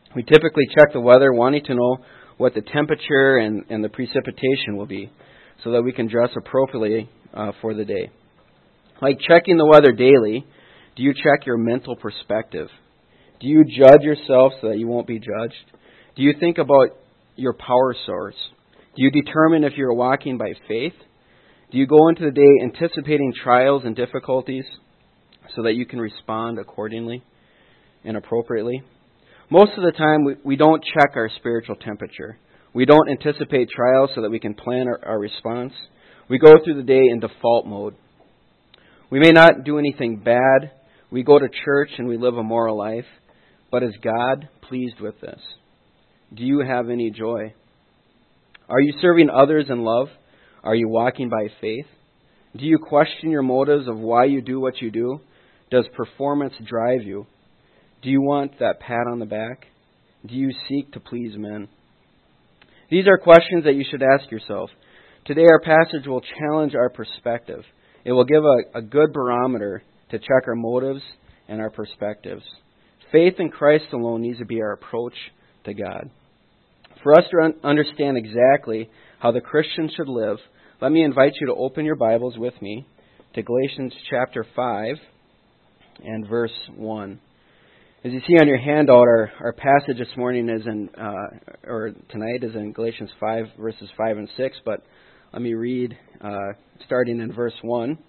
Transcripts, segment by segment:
We typically check the weather wanting to know what the temperature and the precipitation will be so that we can dress appropriately for the day. Like checking the weather daily, do you check your mental perspective? Do you judge yourself so that you won't be judged? Do you think about your power source? Do you determine if you're walking by faith? Do you go into the day anticipating trials and difficulties so that you can respond accordingly and appropriately? Most of the time, we don't check our spiritual temperature. We don't anticipate trials so that we can plan our response. We go through the day in default mode. We may not do anything bad. We go to church and we live a moral life. But is God pleased with this? Do you have any joy? Are you serving others in love? Are you walking by faith? Do you question your motives of why you do what you do? Does performance drive you? Do you want that pat on the back? Do you seek to please men? These are questions that you should ask yourself. Today our passage will challenge our perspective. It will give a good barometer to check our motives and our perspectives. Faith in Christ alone needs to be our approach to God. For us to understand exactly how the Christian should live, let me invite you to open your Bibles with me to Galatians chapter 5 and verse 1. As you see on your handout, our passage this morning is tonight is in Galatians 5 verses 5 and 6, but let me read starting in verse 1.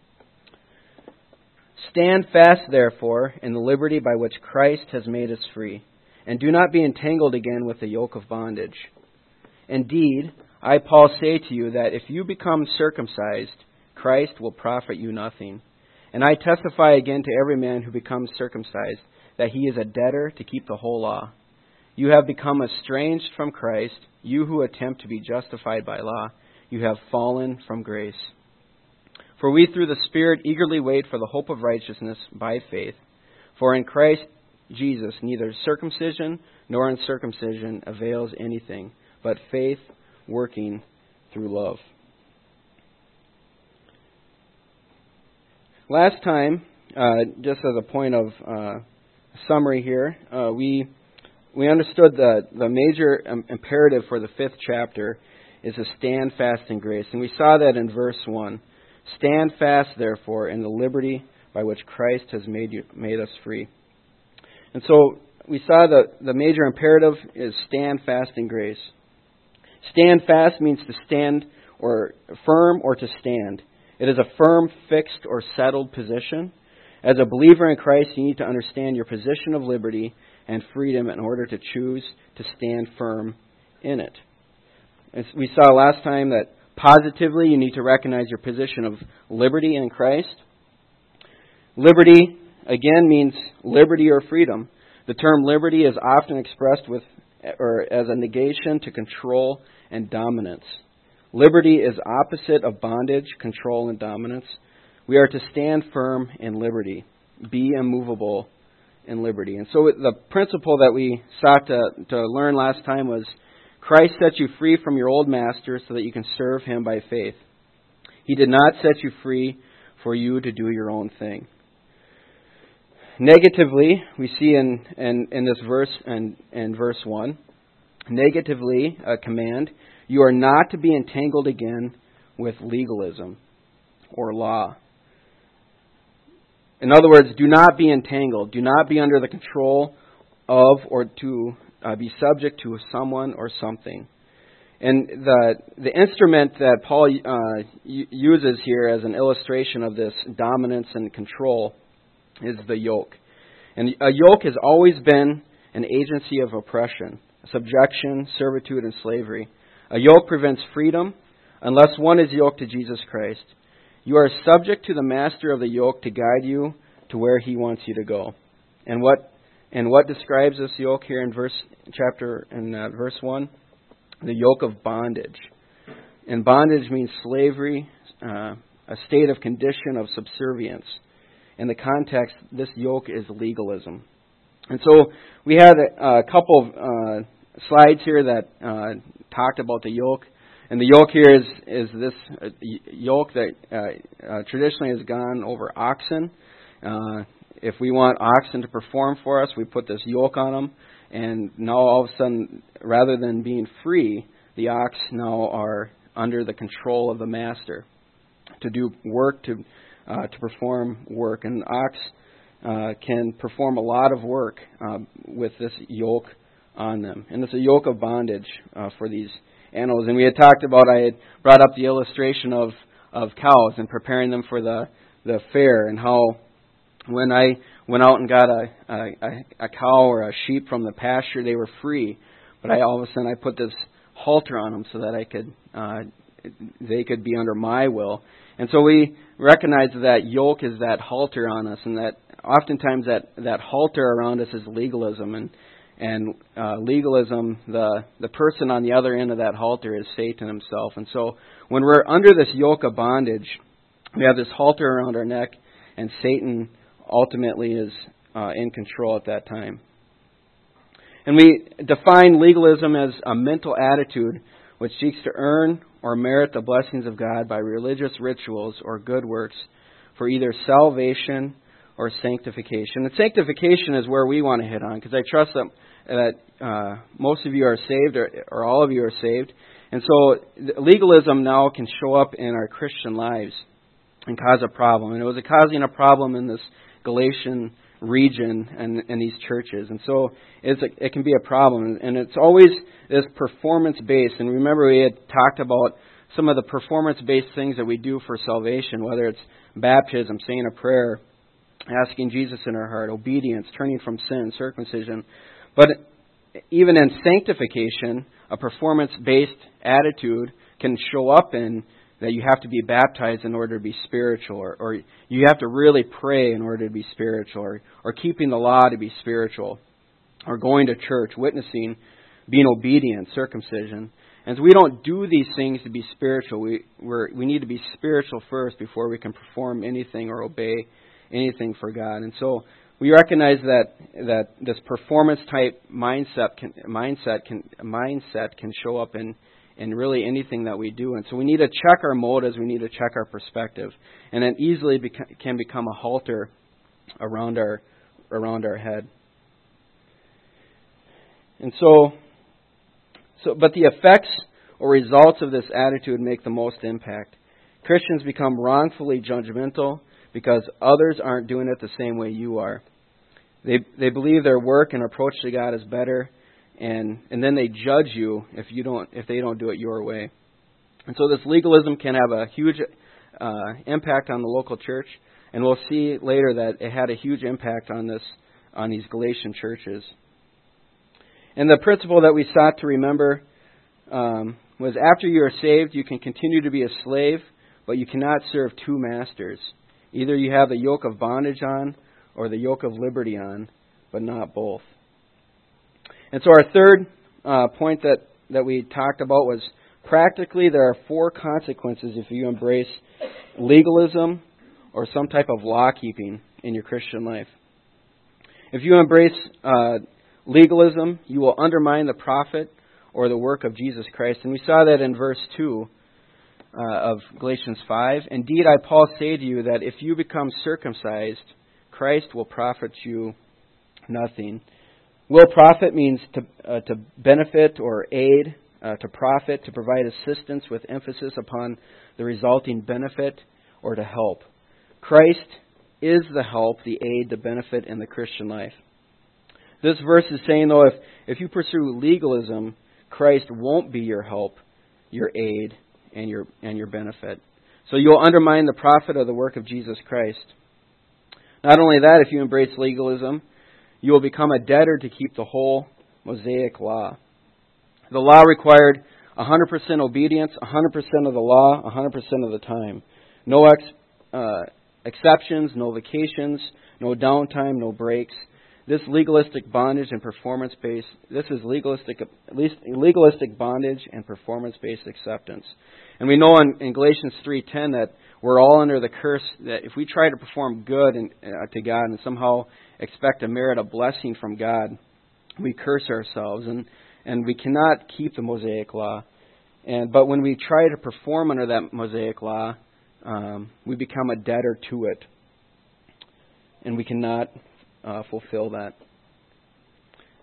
Stand fast, therefore, in the liberty by which Christ has made us free, and do not be entangled again with the yoke of bondage. Indeed, I, Paul, say to you that if you become circumcised, Christ will profit you nothing. And I testify again to every man who becomes circumcised that he is a debtor to keep the whole law. You have become estranged from Christ, you who attempt to be justified by law. You have fallen from grace. For we through the Spirit eagerly wait for the hope of righteousness by faith. For in Christ Jesus neither circumcision nor uncircumcision avails anything, but faith working through love. Last time, just as a point of summary here, we understood that the major imperative for the 5th chapter is to stand fast in grace. And we saw that in verse 1. Stand fast, therefore, in the liberty by which Christ has made us free. And so we saw that the major imperative is stand fast in grace. Stand fast means to stand or firm or to stand. It is a firm, fixed, or settled position. As a believer in Christ, you need to understand your position of liberty and freedom in order to choose to stand firm in it. As we saw last time that positively you need to recognize your position of liberty in Christ. Liberty, again, means liberty or freedom. The term liberty is often expressed as a negation to control and dominance. Liberty is opposite of bondage, control, and dominance. We are to stand firm in liberty, be immovable in liberty. And so the principle that we sought to learn last time was Christ set you free from your old master so that you can serve him by faith. He did not set you free for you to do your own thing. Negatively, we see in this verse, in verse 1, negatively, a command, you are not to be entangled again with legalism or law. In other words, do not be entangled. Do not be under the control of or to be subject to someone or something. And the instrument that Paul uses here as an illustration of this dominance and control is the yoke. And a yoke has always been an agency of oppression, subjection, servitude, and slavery. A yoke prevents freedom unless one is yoked to Jesus Christ. You are subject to the master of the yoke to guide you to where he wants you to go. And what describes this yoke here in verse 1? The yoke of bondage. And bondage means slavery, a state of condition of subservience. In the context, this yoke is legalism. And so we had a couple of slides here that talked about the yoke. And the yoke here is this yoke that traditionally has gone over oxen. If we want oxen to perform for us, we put this yoke on them. And now all of a sudden, rather than being free, the ox now are under the control of the master to do work, to perform work. And the ox can perform a lot of work with this yoke on them. And it's a yoke of bondage for these animals. And we had talked about, I had brought up the illustration of cows and preparing them for the fair, and how when I went out and got a cow or a sheep from the pasture, they were free. But all of a sudden I put this halter on them so that they could be under my will. And so we recognize that yoke is that halter on us, and that oftentimes that halter around us is legalism. And legalism, the person on the other end of that halter is Satan himself. And so when we're under this yoke of bondage, we have this halter around our neck, and Satan ultimately is in control at that time. And we define legalism as a mental attitude which seeks to earn or merit the blessings of God by religious rituals or good works for either salvation or sanctification. And sanctification is where we want to hit on, because I trust that most of you are saved, or all of you are saved. And so legalism now can show up in our Christian lives and cause a problem. And it was causing a problem in this Galatian region and these churches. And so it can be a problem. And it's always this performance-based. And remember, we had talked about some of the performance-based things that we do for salvation, whether it's baptism, saying a prayer, asking Jesus in our heart, obedience, turning from sin, circumcision. But even in sanctification, a performance-based attitude can show up in that you have to be baptized in order to be spiritual, or you have to really pray in order to be spiritual, or keeping the law to be spiritual, or going to church, witnessing, being obedient, circumcision. And so we don't do these things to be spiritual. We need to be spiritual first before we can perform anything or obey anything for God. And so we recognize that this performance type mindset can show up in really anything that we do. And so we need to check our motives, we need to check our perspective. And it easily can become a halter around our head. And but the effects or results of this attitude make the most impact. Christians become wrongfully judgmental because others aren't doing it the same way you are. They believe their work and approach to God is better, and then they judge you if they don't do it your way. And so this legalism can have a huge impact on the local church, and we'll see later that it had a huge impact on these Galatian churches. And the principle that we sought to remember was, after you are saved, you can continue to be a slave, but you cannot serve two masters. Either you have the yoke of bondage on or the yoke of liberty on, but not both. And so our third point that we talked about was, practically there are 4 consequences if you embrace legalism or some type of law-keeping in your Christian life. If you embrace legalism, you will undermine the profit or the work of Jesus Christ. And we saw that in verse 2 of Galatians 5. Indeed, I, Paul, say to you that if you become circumcised, Christ will profit you nothing. Will profit means to benefit or aid, to profit, to provide assistance with emphasis upon the resulting benefit, or to help. Christ is the help, the aid, the benefit in the Christian life. This verse is saying, though, if you pursue legalism, Christ won't be your help, your aid, and your benefit. So you'll undermine the profit of the work of Jesus Christ. Not only that, if you embrace legalism, you will become a debtor to keep the whole Mosaic law. The law required 100% obedience, 100% of the law, 100% of the time. No exceptions, no vacations, no downtime, no breaks. This legalistic bondage and performance-based, this is legalistic bondage and performance-based acceptance. And we know in Galatians 3:10 that we're all under the curse, that if we try to perform good to God and somehow expect to merit a blessing from God, we curse ourselves, and we cannot keep the Mosaic law. But when we try to perform under that Mosaic law, we become a debtor to it, and we cannot fulfill that.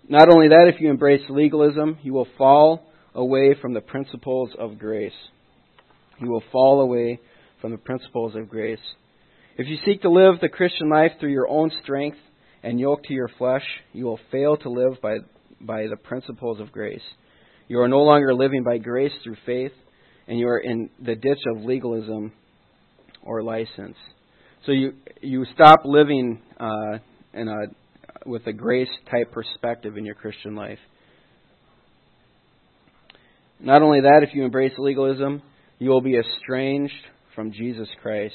Not only that, if you embrace legalism, you will fall away from the principles of grace. You will fall away from the principles of grace. If you seek to live the Christian life through your own strength and yoke to your flesh, you will fail to live by the principles of grace. You are no longer living by grace through faith, and you are in the ditch of legalism or license. So you stop living with a grace-type perspective in your Christian life. Not only that, if you embrace legalism, you will be estranged from Jesus Christ.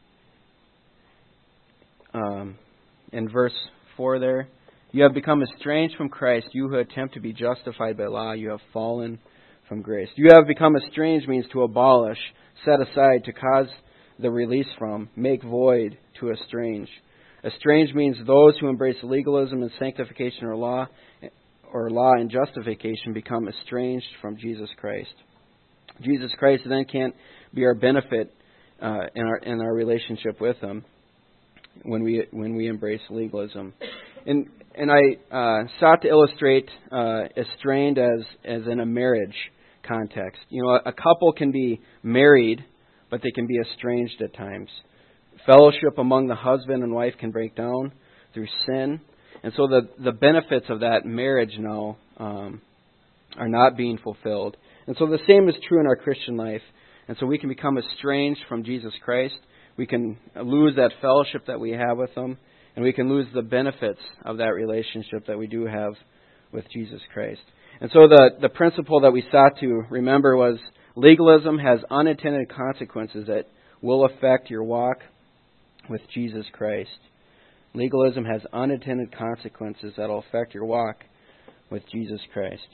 In verse 4 there, you have become estranged from Christ, you who attempt to be justified by law, you have fallen from grace. You have become estranged means to abolish, set aside, to cause the release from, make void, to estrange. Estranged means those who embrace legalism and sanctification or law and justification become estranged from Jesus Christ. Jesus Christ then can't be our benefit in our relationship with Him when we embrace legalism. And I sought to illustrate estranged as in a marriage context. You know, a couple can be married, but they can be estranged at times. Fellowship among the husband and wife can break down through sin. And so the benefits of that marriage now are not being fulfilled. And so the same is true in our Christian life. And so we can become estranged from Jesus Christ. We can lose that fellowship that we have with Him. And we can lose the benefits of that relationship that we do have with Jesus Christ. And so the principle that we sought to remember was legalism has unintended consequences that will affect your walk with Jesus Christ. Legalism has unintended consequences that will affect your walk with Jesus Christ.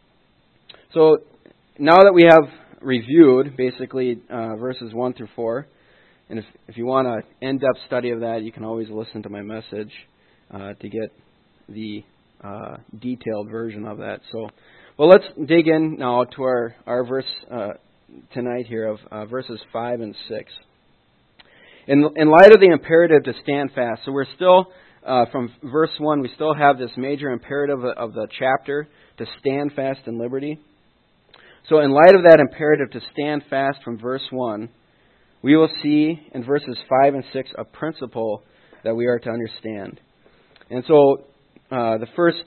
So now that we have reviewed basically verses 1 through 4, and if you want an in-depth study of that, you can always listen to my message to get the detailed version of that. So, well, let's dig in now to our verse tonight here of verses 5 and 6. In light of the imperative to stand fast, so we're still, from verse 1, we still have this major imperative of the chapter to stand fast in liberty. So in light of that imperative to stand fast from verse 1, we will see in verses 5 and 6 a principle that we are to understand. And so the first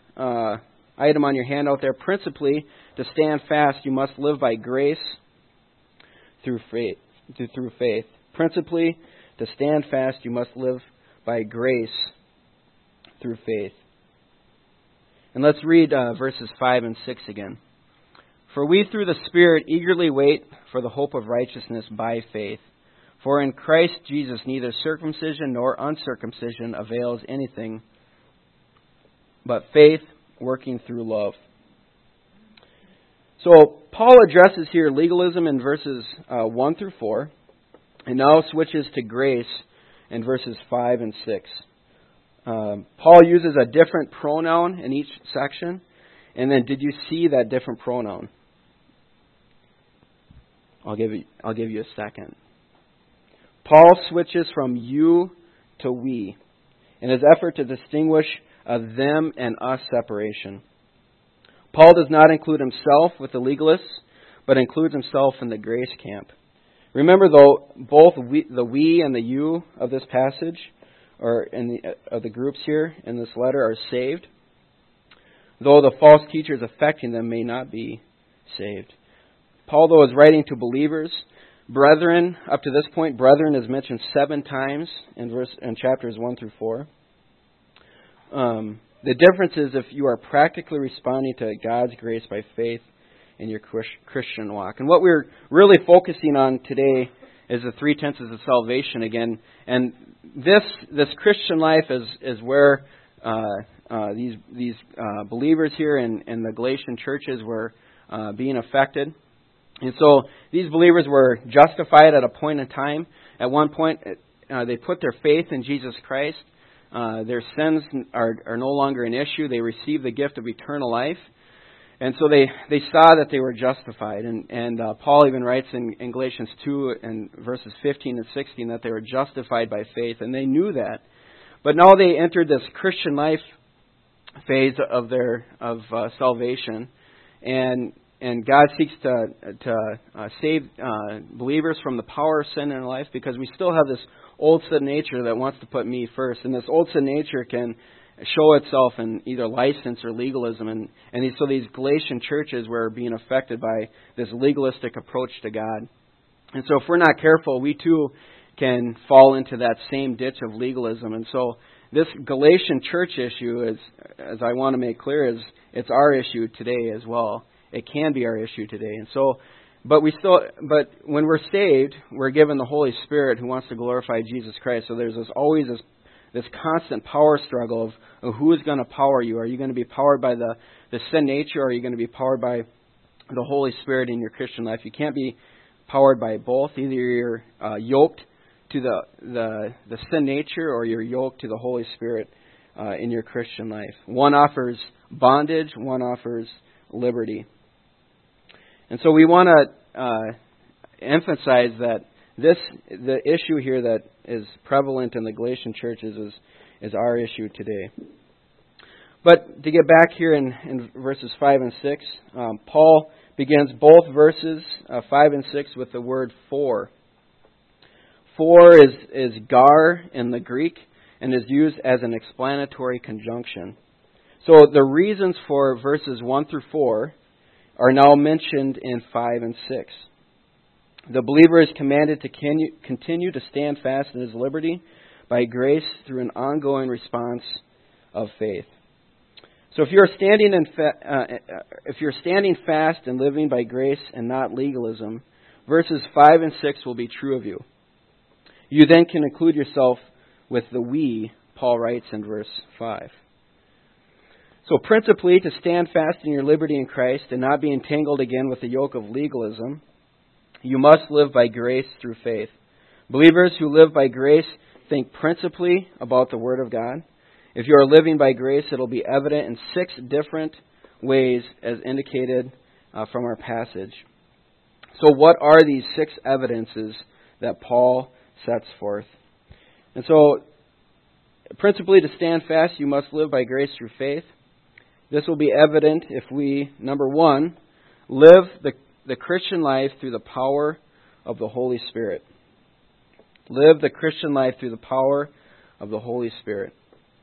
item on your handout there, principally, to stand fast, you must live by grace through faith. Principally, to stand fast, you must live by grace through faith. And let's read verses 5 and 6 again. For we through the Spirit eagerly wait for the hope of righteousness by faith. For in Christ Jesus neither circumcision nor uncircumcision avails anything, but faith working through love. So Paul addresses here legalism in verses 1 through 4, and now switches to grace in verses 5 and 6. Paul uses a different pronoun in each section, and then did you see that different pronoun? I'll give you a second. Paul switches from you to we in his effort to distinguish a them and us separation. Paul does not include himself with the legalists, but includes himself in the grace camp. Remember, though, both the we and the you of this passage, or of the groups here in this letter, are saved, though the false teachers affecting them may not be saved. Paul, though, is writing to believers. Brethren, up to this point, brethren is mentioned 7 times in chapters 1 through 4. The difference is if you are practically responding to God's grace by faith in your Christian walk. And what we're really focusing on today is the 3 tenses of salvation again. And this Christian life is where these believers here in the Galatian churches were being affected. And so these believers were justified at a point in time. At one point, they put their faith in Jesus Christ. Their sins are no longer an issue. They received the gift of eternal life. And so they saw that they were justified. And Paul even writes in Galatians 2 and verses 15 and 16 that they were justified by faith. And they knew that. But now they entered this Christian life phase of salvation, and God seeks to save believers from the power of sin in their life, because we still have this old sin nature that wants to put me first, and this old sin nature can show itself in either license or legalism, and so these Galatian churches were being affected by this legalistic approach to God. And so if we're not careful, we too can fall into that same ditch of legalism. And so this Galatian church issue, as I want to make clear, is it's our issue today as well. It can be our issue today. And so, but when we're saved, we're given the Holy Spirit who wants to glorify Jesus Christ. So there's always this constant power struggle of who is going to power you. Are you going to be powered by the sin nature, or are you going to be powered by the Holy Spirit in your Christian life? You can't be powered by both. Either you're yoked to the sin nature, or you're yoked to the Holy Spirit in your Christian life. One offers bondage, one offers liberty. And so we want to emphasize that the issue here that is prevalent in the Galatian churches is our issue today. But to get back here in verses 5 and 6, Paul begins both verses 5 and 6 with the word for. For is gar in the Greek and is used as an explanatory conjunction. So the reasons for verses 1 through 4 are now mentioned in 5 and 6. The believer is commanded to continue to stand fast in his liberty by grace through an ongoing response of faith. So if you're standing fast and living by grace and not legalism, verses 5 and 6 will be true of you. You then can include yourself with the we, Paul writes in verse 5. So principally, to stand fast in your liberty in Christ and not be entangled again with the yoke of legalism, you must live by grace through faith. Believers who live by grace think principally about the Word of God. If you are living by grace, it will be evident in 6 different ways as indicated from our passage. So what are these 6 evidences that Paul sets forth? And so, principally to stand fast, you must live by grace through faith. This will be evident if we, number 1, live the Christian life through the power of the Holy Spirit. Live the Christian life through the power of the Holy Spirit.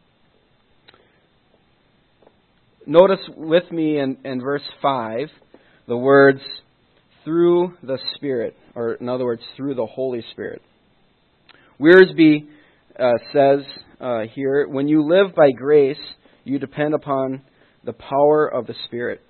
Notice with me in verse 5 the words through the Spirit, or in other words, through the Holy Spirit. Wiersbe says here, when you live by grace, you depend upon the power of the Spirit.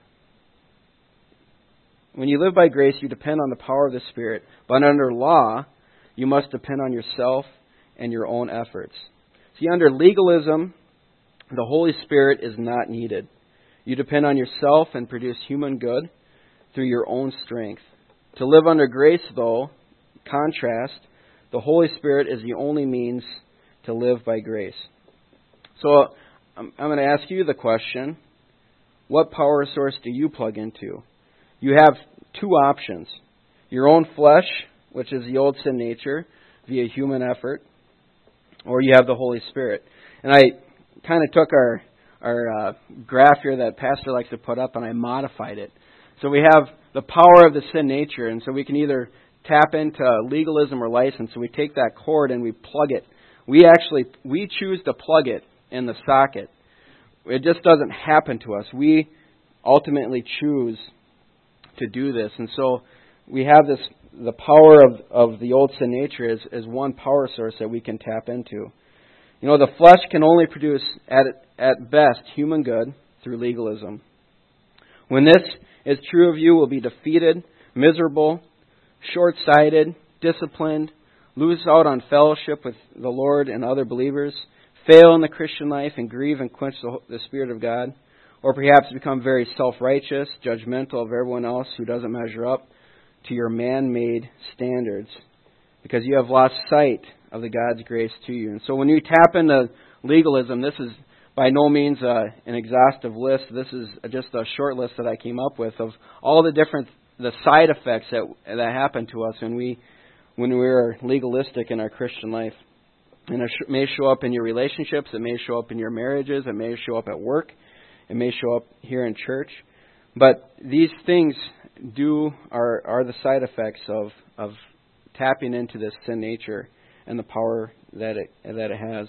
When you live by grace, you depend on the power of the Spirit. But under law, you must depend on yourself and your own efforts. See, under legalism, the Holy Spirit is not needed. You depend on yourself and produce human good through your own strength. To live under grace, though, contrast, the Holy Spirit is the only means to live by grace. So I'm going to ask you the question, what power source do you plug into? You have 2 options. Your own flesh, which is the old sin nature, via human effort, or you have the Holy Spirit. And I kind of took our graph here that Pastor likes to put up, and I modified it. So we have the power of the sin nature, and so we can either tap into legalism or license. So we take that cord and we plug it. We choose to plug it in the socket. It just doesn't happen to us. We ultimately choose to do this. And so we have the power of the old sin nature as one power source that we can tap into. You know, the flesh can only produce, at best, human good through legalism. When this is true of you, will be defeated, miserable, short-sighted, disciplined, lose out on fellowship with the Lord and other believers, fail in the Christian life, and grieve and quench the Spirit of God, or perhaps become very self-righteous, judgmental of everyone else who doesn't measure up to your man-made standards, because you have lost sight of the God's grace to you. And so when you tap into legalism, this is by no means an exhaustive list. This is just a short list that I came up with of all the side effects that happen to us when we are legalistic in our Christian life. And it may show up in your relationships. It may show up in your marriages. It may show up at work. It may show up here in church. But these things are the side effects of tapping into this sin nature and the power that it has.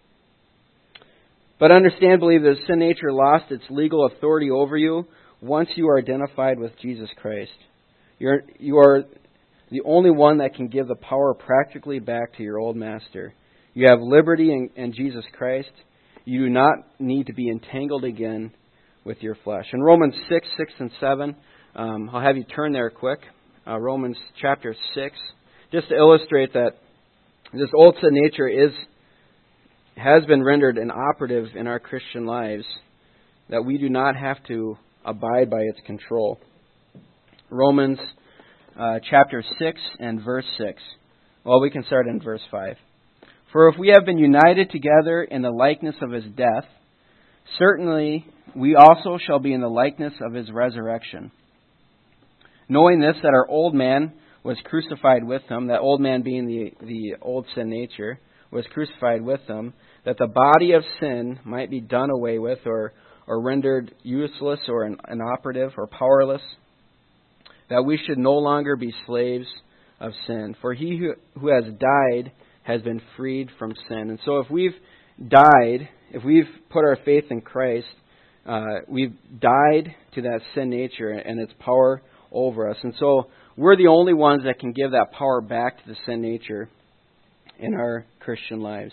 But understandably, the sin nature lost its legal authority over you once you are identified with Jesus Christ. You are the only one that can give the power practically back to your old master. You have liberty in Jesus Christ. You do not need to be entangled again with your flesh. In Romans 6 and 7, I'll have you turn there quick. Romans chapter 6, just to illustrate that this old sin nature has been rendered inoperative in our Christian lives, that we do not have to abide by its control. Romans chapter 6 and verse 6. Well, we can start in verse 5. For if we have been united together in the likeness of his death, certainly we also shall be in the likeness of his resurrection. Knowing this, that our old man was crucified with him, that old man being the old sin nature, was crucified with him, that the body of sin might be done away with or rendered useless or inoperative or powerless, that we should no longer be slaves of sin. For he who has died has been freed from sin. And so if we've died, if we've put our faith in Christ, we've died to that sin nature and its power over us. And so we're the only ones that can give that power back to the sin nature in our Christian lives.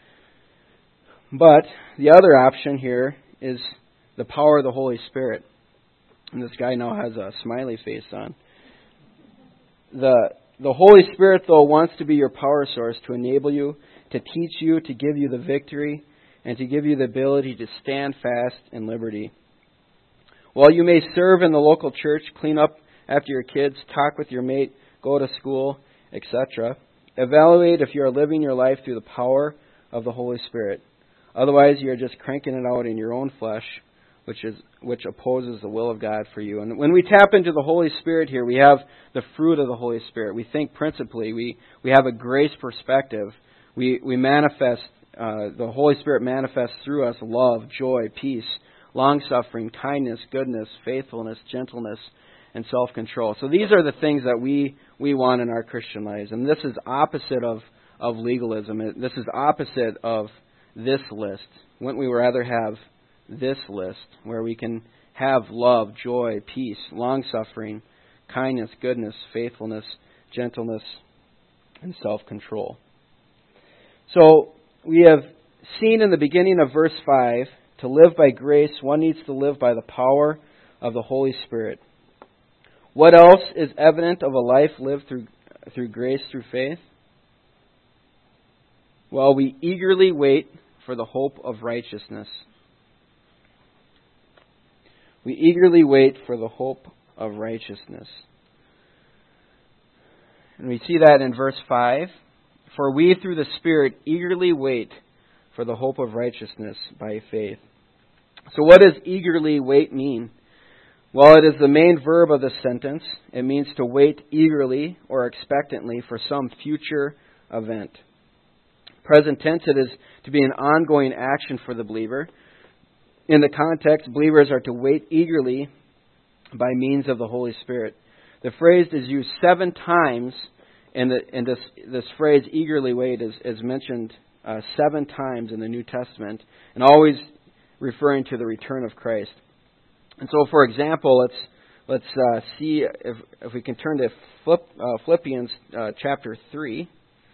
But the other option here is the power of the Holy Spirit. And this guy now has a smiley face on. The Holy Spirit, though, wants to be your power source to enable you, to teach you, to give you the victory, and to give you the ability to stand fast in liberty. While you may serve in the local church, clean up after your kids, talk with your mate, go to school, etc., evaluate if you are living your life through the power of the Holy Spirit. Otherwise, you are just cranking it out in your own flesh, which opposes the will of God for you. And when we tap into the Holy Spirit here, we have the fruit of the Holy Spirit. We think principally. We have a grace perspective. We manifest, the Holy Spirit manifests through us love, joy, peace, long-suffering, kindness, goodness, faithfulness, gentleness, and self-control. So these are the things that we want in our Christian lives. And this is opposite of legalism. This is opposite of this list. Wouldn't we rather have this list where we can have love, joy, peace, long-suffering, kindness, goodness, faithfulness, gentleness, and self-control? So we have seen in the beginning of verse 5, to live by grace, one needs to live by the power of the Holy Spirit. What else is evident of a life lived through grace, through faith? Well, we eagerly wait for the hope of righteousness. We eagerly wait for the hope of righteousness. And we see that in verse 5. For we through the Spirit eagerly wait for the hope of righteousness by faith. So what does eagerly wait mean? Well, it is the main verb of the sentence. It means to wait eagerly or expectantly for some future event. Present tense, it is to be an ongoing action for the believer. In the context, believers are to wait eagerly by means of the Holy Spirit. The phrase is used 7 times, and this phrase, eagerly wait, is mentioned 7 times in the New Testament, and always referring to the return of Christ. And so, for example, let's see if we can turn to Philippians chapter 3,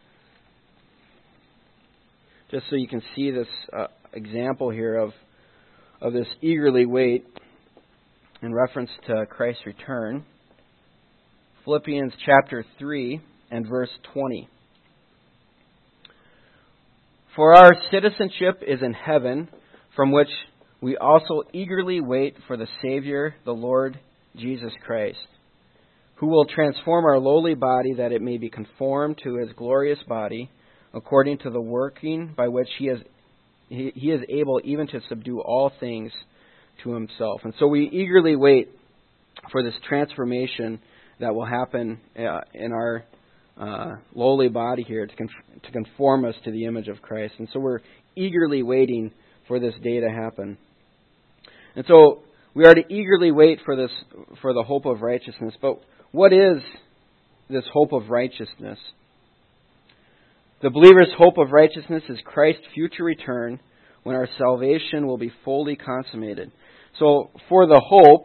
just so you can see this example here of this eagerly wait in reference to Christ's return. Philippians chapter 3 and verse 20. For our citizenship is in heaven, from which we also eagerly wait for the Savior, the Lord Jesus Christ, who will transform our lowly body that it may be conformed to His glorious body, according to the working by which He is able even to subdue all things to Himself. And so we eagerly wait for this transformation that will happen in our lowly body here to conform us to the image of Christ. And so we're eagerly waiting for this day to happen. And so we are to eagerly wait for the hope of righteousness. But what is this hope of righteousness? The believer's hope of righteousness is Christ's future return when our salvation will be fully consummated. So for the hope,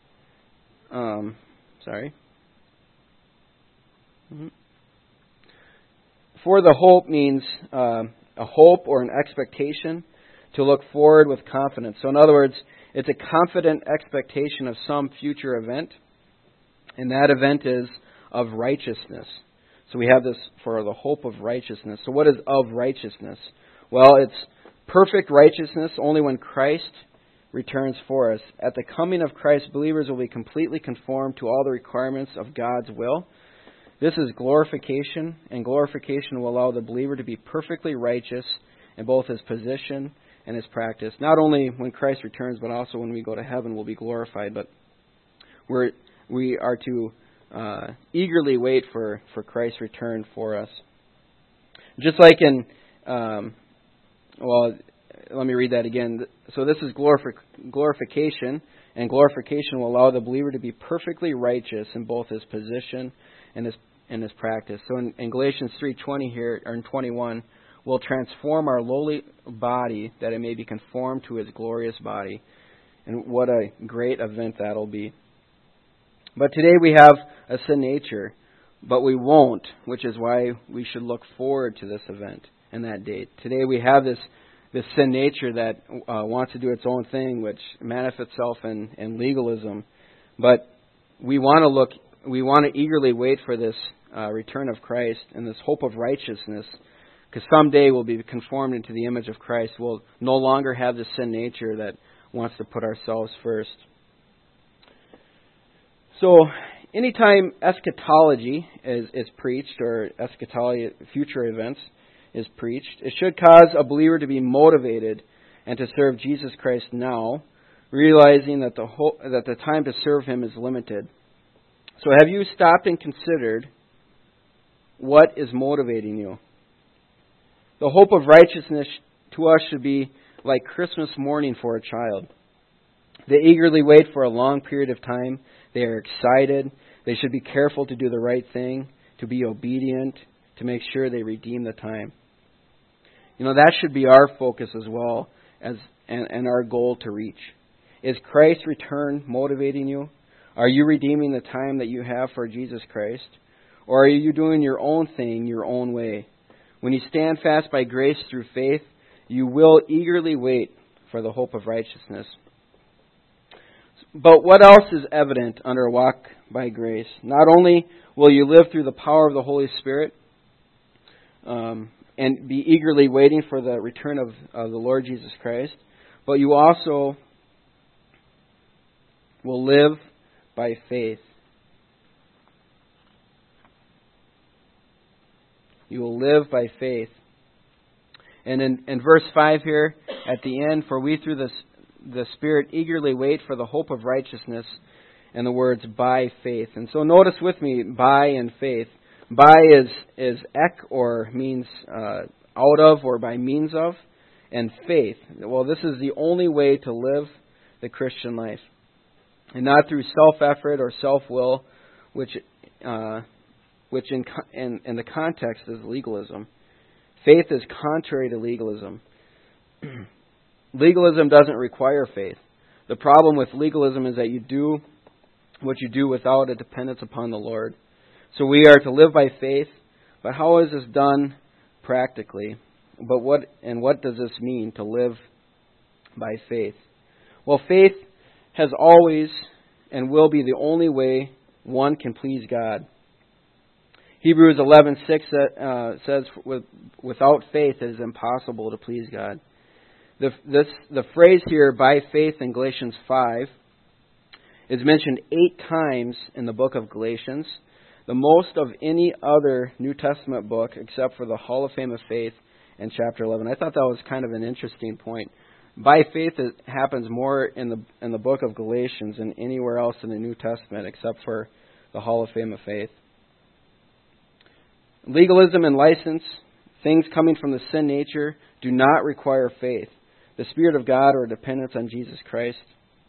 For the hope means a hope or an expectation to look forward with confidence. So in other words, it's a confident expectation of some future event, and that event is of righteousness. So we have this for the hope of righteousness. So what is of righteousness? Well, it's perfect righteousness only when Christ returns for us. At the coming of Christ, believers will be completely conformed to all the requirements of God's will. This is glorification, and glorification will allow the believer to be perfectly righteous in both his position and his practice. Not only when Christ returns, but also when we go to heaven, we'll be glorified. But we are to eagerly wait for Christ's return for us. Just like in, let me read that again. So this is glorification, and glorification will allow the believer to be perfectly righteous in both his position and his practice. So in Galatians 3:20 here, or in 21, will transform our lowly body that it may be conformed to his glorious body. And what a great event that'll be. But today we have a sin nature, but we won't, which is why we should look forward to this event and that date. Today we have this sin nature that wants to do its own thing, which manifests itself in legalism. But we want to eagerly wait for this return of Christ and this hope of righteousness, because someday we'll be conformed into the image of Christ. We'll no longer have this sin nature that wants to put ourselves first. So, anytime eschatology is preached, or eschatology, future events, is preached, it should cause a believer to be motivated and to serve Jesus Christ now, realizing that the time to serve Him is limited. So, have you stopped and considered what is motivating you? The hope of righteousness to us should be like Christmas morning for a child. They eagerly wait for a long period of time. They are excited. They should be careful to do the right thing, to be obedient, to make sure they redeem the time. That should be our focus as well, and our goal to reach. Is Christ's return motivating you? Are you redeeming the time that you have for Jesus Christ? Or are you doing your own thing, your own way? When you stand fast by grace through faith, you will eagerly wait for the hope of righteousness. But what else is evident under a walk by grace? Not only will you live through the power of the Holy Spirit and be eagerly waiting for the return of the Lord Jesus Christ, but you also will live by faith. You will live by faith. And in verse 5 here, at the end, for we through the Spirit eagerly wait for the hope of righteousness, and the words by faith. And so notice with me, by and faith. By is ek, or means out of, or by means of, and faith. Well, this is the only way to live the Christian life, and not through self-effort or self-will, which in the context is legalism. Faith is contrary to legalism. Legalism doesn't require faith. The problem with legalism is that you do what you do without a dependence upon the Lord. So we are to live by faith, but how is this done practically? But what does this mean, to live by faith? Well, faith has always and will be the only way one can please God. Hebrews 11:6 says, without faith it is impossible to please God. The phrase here, by faith, in Galatians 5, is mentioned 8 times in the book of Galatians, the most of any other New Testament book except for the Hall of Fame of Faith in chapter 11. I thought that was kind of an interesting point. By faith, it happens more in the book of Galatians than anywhere else in the New Testament except for the Hall of Fame of Faith. Legalism and license, things coming from the sin nature, do not require faith. The Spirit of God or dependence on Jesus Christ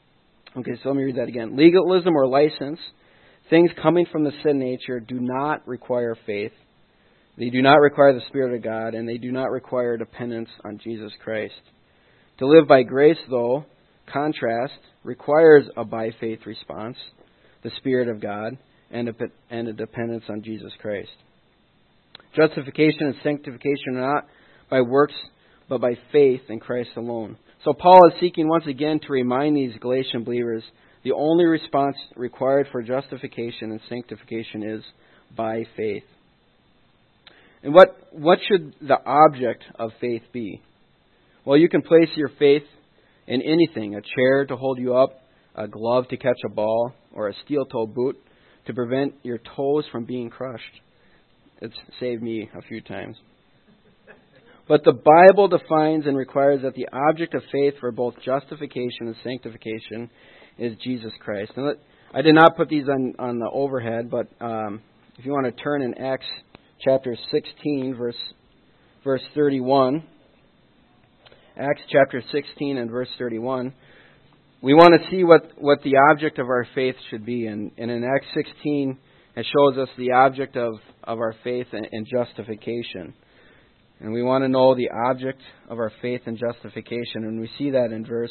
Okay, so let me read that again. Legalism or license, things coming from the sin nature, do not require faith. They do not require the Spirit of God, and they do not require dependence on Jesus Christ. To live by grace, though, contrast, requires a by faith response, the Spirit of God, and a dependence on Jesus Christ. Justification and sanctification are not by works, but by faith in Christ alone. So Paul is seeking once again to remind these Galatian believers the only response required for justification and sanctification is by faith. And what should the object of faith be? Well, you can place your faith in anything, a chair to hold you up, a glove to catch a ball, or a steel-toed boot to prevent your toes from being crushed. It's saved me a few times. But the Bible defines and requires that the object of faith for both justification and sanctification is Jesus Christ. And I did not put these on the overhead, but if you want to turn in Acts chapter 16, verse 31, Acts chapter 16 and verse 31, we want to see what the object of our faith should be. And in Acts 16, it shows us the object of our faith in justification. And we want to know the object of our faith in justification. And we see that in verse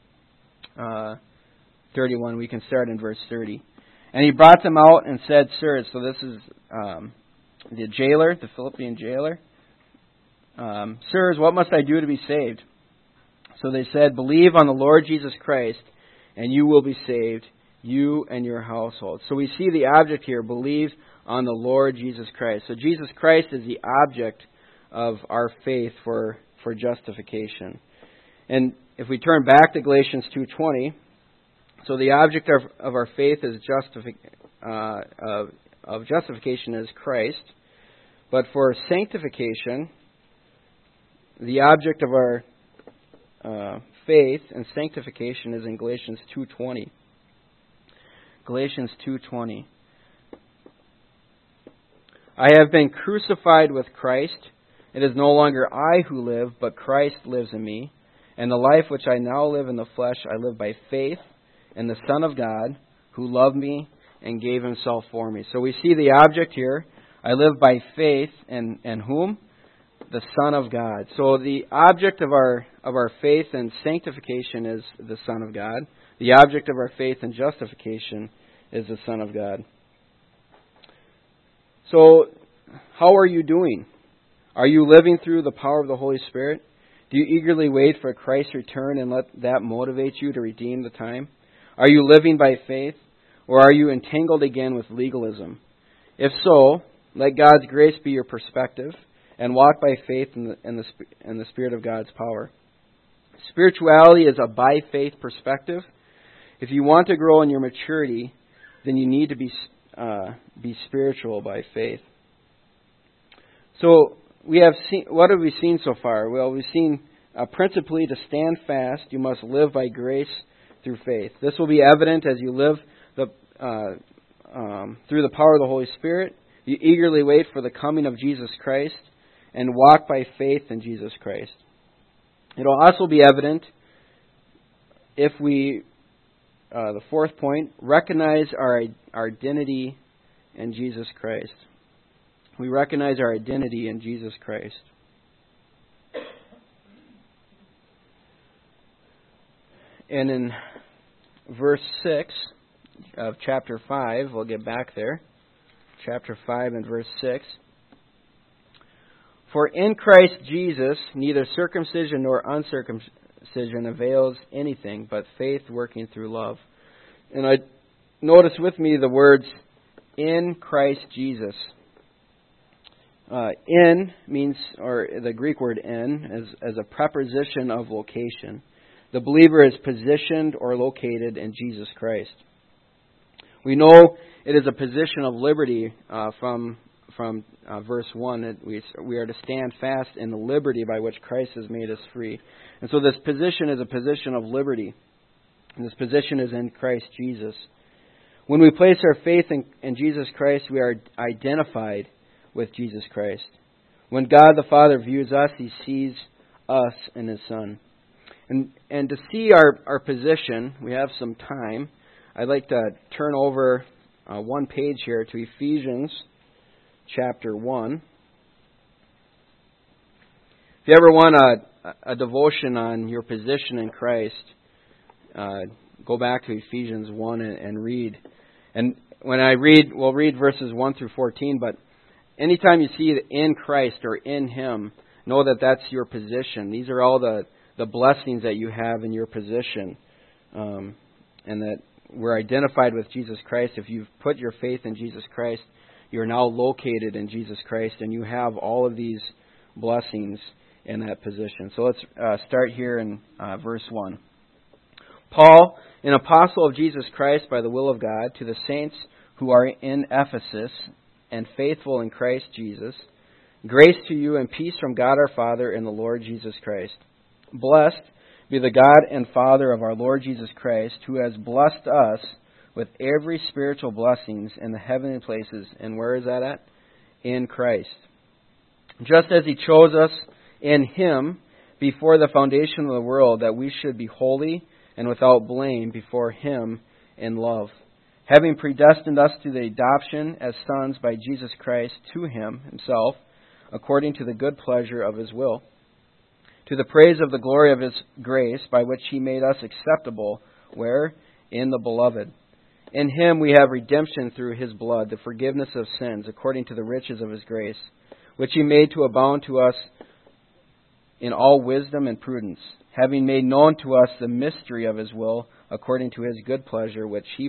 31. We can start in verse 30. And he brought them out and said, Sirs, so this is the jailer, the Philippian jailer. Sirs, what must I do to be saved? So they said, Believe on the Lord Jesus Christ, and you will be saved, you and your household. So we see the object here, believe on the Lord Jesus Christ. So Jesus Christ is the object of our faith for justification. And if we turn back to Galatians 2:20, so the object of our faith is justification is Christ, but for sanctification, the object of our faith and sanctification is in Galatians 2:20. Galatians 2:20. I have been crucified with Christ. It is no longer I who live, but Christ lives in me. And the life which I now live in the flesh, I live by faith in the Son of God, who loved me and gave himself for me. So we see the object here. I live by faith in whom? The Son of God. So the object of our faith and sanctification is the Son of God. The object of our faith and justification is the Son of God. So, how are you doing? Are you living through the power of the Holy Spirit? Do you eagerly wait for Christ's return and let that motivate you to redeem the time? Are you living by faith, or are you entangled again with legalism? If so, let God's grace be your perspective, and walk by faith in the Spirit of God's power. Spirituality is a by faith perspective. If you want to grow in your maturity, then you need to be spiritual by faith. So what have we seen so far? Well, we've seen principally to stand fast, you must live by grace through faith. This will be evident as you live through the power of the Holy Spirit. You eagerly wait for the coming of Jesus Christ and walk by faith in Jesus Christ. It will also be evident if we, the fourth point, recognize our identity in Jesus Christ. We recognize our identity in Jesus Christ. And in verse 6 of chapter 5, we'll get back there. Chapter 5 and verse 6. For in Christ Jesus, neither circumcision nor uncircumcision avails anything, but faith working through love. And I notice with me the words, in Christ Jesus. In means, or the Greek word in, as a preposition of location. The believer is positioned or located in Jesus Christ. We know it is a position of liberty from verse 1. That we are to stand fast in the liberty by which Christ has made us free. And so this position is a position of liberty. And this position is in Christ Jesus. When we place our faith in Jesus Christ, we are identified with Jesus Christ. When God the Father views us, He sees us in His Son. And to see our position, we have some time. I'd like to turn over one page here to Ephesians chapter 1. If you ever want a devotion on your position in Christ, go back to Ephesians 1 and read. And when I read, we'll read verses 1 through 14, but anytime you see in Christ or in Him, know that that's your position. These are all the blessings that you have in your position, and that we're identified with Jesus Christ. If you've put your faith in Jesus Christ, you're now located in Jesus Christ, and you have all of these blessings in that position. So let's start here in verse 1. Paul, an apostle of Jesus Christ by the will of God, to the saints who are in Ephesus and faithful in Christ Jesus, grace to you and peace from God our Father and the Lord Jesus Christ. Blessed be the God and Father of our Lord Jesus Christ, who has blessed us with every spiritual blessings in the heavenly places. And where is that at? In Christ. Just as He chose us in Him before the foundation of the world, that we should be holy and without blame before Him in love, having predestined us to the adoption as sons by Jesus Christ to Himself, according to the good pleasure of His will, to the praise of the glory of His grace, by which He made us acceptable, where? In the Beloved. In Him we have redemption through His blood, the forgiveness of sins, according to the riches of His grace, which He made to abound to us in all wisdom and prudence, having made known to us the mystery of His will, according to His good pleasure, which He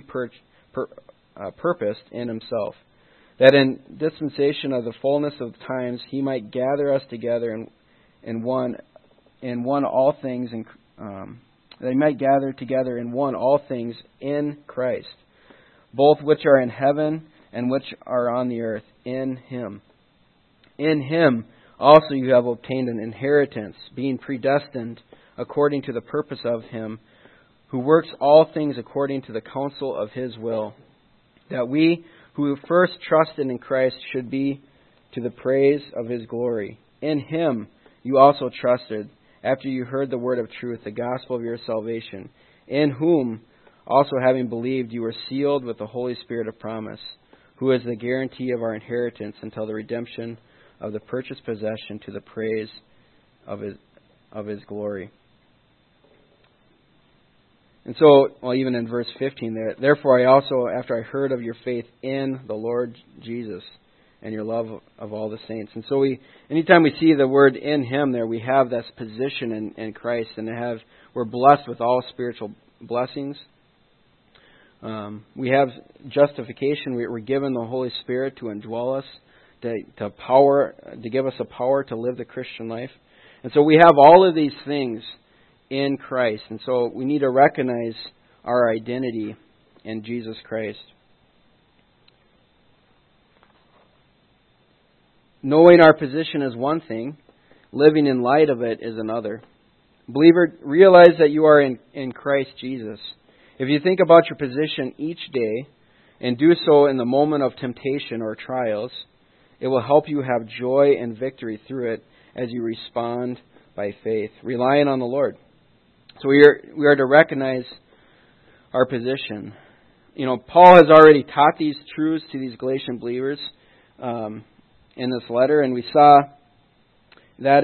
purposed in Himself, that in dispensation of the fullness of times He might gather us together in one all things, that He might gather together in one all things in Christ, both which are in heaven and which are on the earth, in Him. In Him also you have obtained an inheritance, being predestined according to the purpose of Him, who works all things according to the counsel of His will, that we who first trusted in Christ should be to the praise of His glory. In Him you also trusted, after you heard the word of truth, the gospel of your salvation, in whom also having believed you were sealed with the Holy Spirit of promise, who is the guarantee of our inheritance until the redemption of the purchased possession, to the praise of His glory. And so, even in verse 15 there, therefore I also, after I heard of your faith in the Lord Jesus and your love of all the saints. And so anytime we see the word in Him there, we have this position in Christ, and we're blessed with all spiritual blessings. We have justification. We're given the Holy Spirit to indwell us, to give us a power to live the Christian life. And so we have all of these things in Christ. And so we need to recognize our identity in Jesus Christ. Knowing our position is one thing, living in light of it is another. Believer, realize that you are in Christ Jesus. If you think about your position each day and do so in the moment of temptation or trials, it will help you have joy and victory through it as you respond by faith, relying on the Lord. So we are to recognize our position. Paul has already taught these truths to these Galatian believers in this letter, and we saw that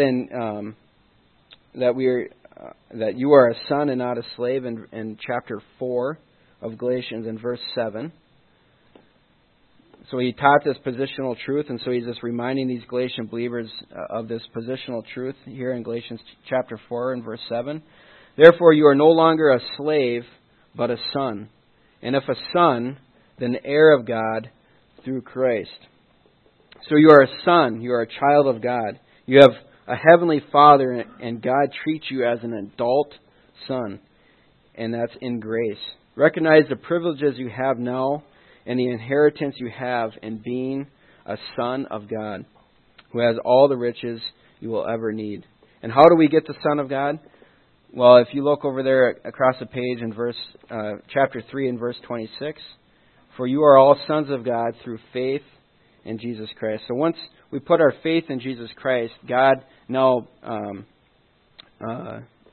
that you are a son and not a slave in chapter 4 of Galatians in verse 7. So he taught this positional truth, and so he's just reminding these Galatian believers of this positional truth here in Galatians chapter 4 and verse 7. Therefore you are no longer a slave, but a son. And if a son, then heir of God through Christ. So you are a son, you are a child of God. You have a heavenly Father, and God treats you as an adult son, and that's in grace. Recognize the privileges you have now and the inheritance you have in being a son of God, who has all the riches you will ever need. And how do we get the Son of God? Well, if you look over there across the page in chapter 3 and verse 26, for you are all sons of God through faith in Jesus Christ. So once we put our faith in Jesus Christ, God now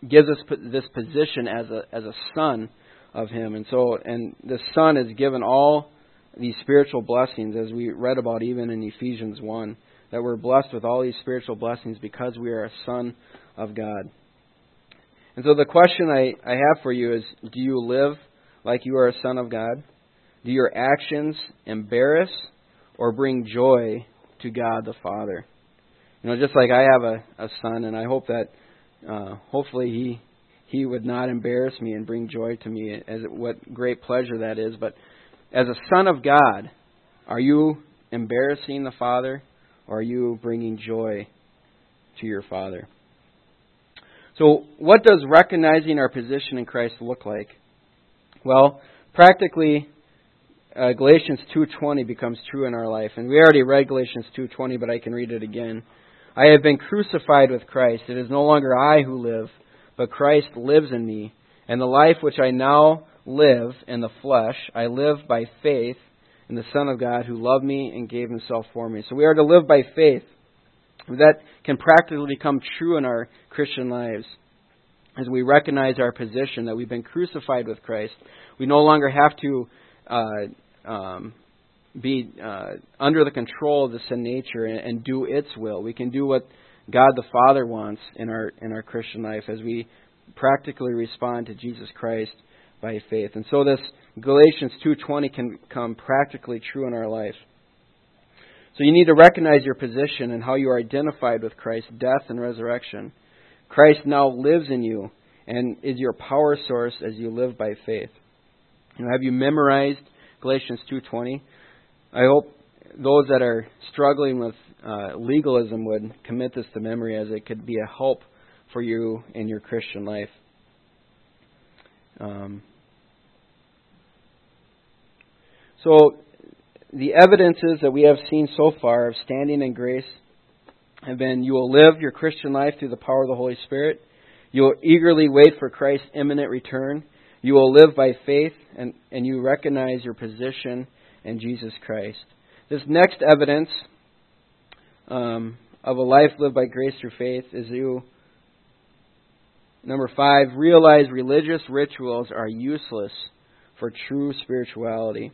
gives us this position as a son of Him. And the Son is given all these spiritual blessings, as we read about even in Ephesians 1, that we're blessed with all these spiritual blessings because we are a son of God. And so the question I have for you is, do you live like you are a son of God? Do your actions embarrass or bring joy to God the Father? Just like I have a son, and I hope that hopefully he would not embarrass me and bring joy to me, as what great pleasure that is. But as a son of God, are you embarrassing the Father, or are you bringing joy to your Father? So what does recognizing our position in Christ look like? Well, practically, Galatians 2:20 becomes true in our life. And we already read Galatians 2:20, but I can read it again. I have been crucified with Christ. It is no longer I who live, but Christ lives in me. And the life which I now live in the flesh, I live by faith in the Son of God who loved me and gave Himself for me. So we are to live by faith. That can practically become true in our Christian lives as we recognize our position, that we've been crucified with Christ. We no longer have to be under the control of the sin nature and do its will. We can do what God the Father wants in our Christian life as we practically respond to Jesus Christ by faith. And so this Galatians 2:20 can become practically true in our life. So you need to recognize your position and how you are identified with Christ's death and resurrection. Christ now lives in you and is your power source as you live by faith. Have you memorized Galatians 2:20? I hope those that are struggling with legalism would commit this to memory, as it could be a help for you in your Christian life. So the evidences that we have seen so far of standing in grace have been: you will live your Christian life through the power of the Holy Spirit. You will eagerly wait for Christ's imminent return. You will live by faith, and you recognize your position in Jesus Christ. This next evidence of a life lived by grace through faith is number 5, realize religious rituals are useless for true spirituality.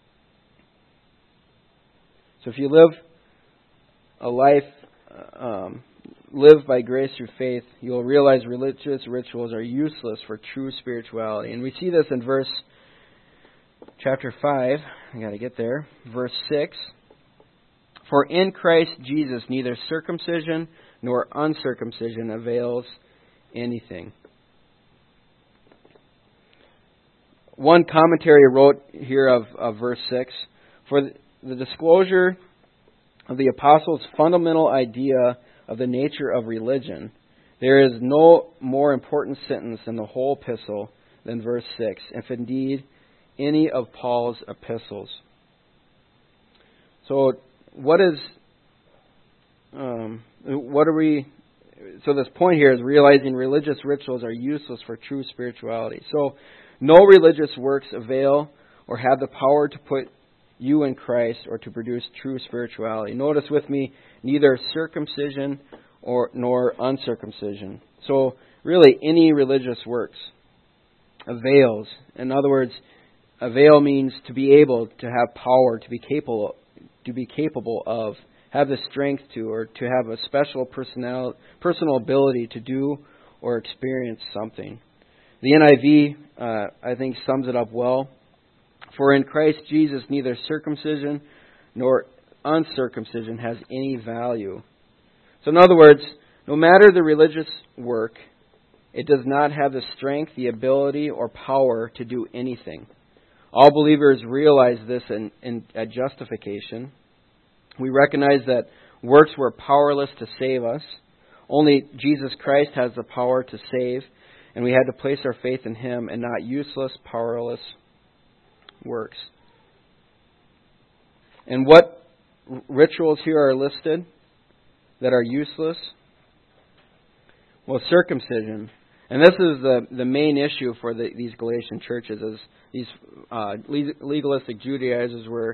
So if you live a life lived by grace through faith, you'll realize religious rituals are useless for true spirituality. And we see this in chapter 5. I got to get there. Verse 6. For in Christ Jesus neither circumcision nor uncircumcision avails anything. One commentary wrote here of verse 6, for the disclosure of the apostles' fundamental idea of the nature of religion, there is no more important sentence in the whole epistle than verse 6, if indeed any of Paul's epistles. So so this point here is realizing religious rituals are useless for true spirituality. So no religious works avail or have the power to put you in Christ or to produce true spirituality. Notice with me, neither circumcision nor uncircumcision. So really any religious works avails. In other words, avail means to be able, to have power, to be capable of, have the strength to, or to have a special personal ability to do or experience something. The NIV, I think, sums it up well. For in Christ Jesus, neither circumcision nor uncircumcision has any value. So in other words, no matter the religious work, it does not have the strength, the ability, or power to do anything. All believers realize this at justification. We recognize that works were powerless to save us. Only Jesus Christ has the power to save, and we had to place our faith in Him and not useless, powerless works. And what rituals here are listed that are useless? Well, circumcision. And this is the main issue for these Galatian churches, as these legalistic Judaizers were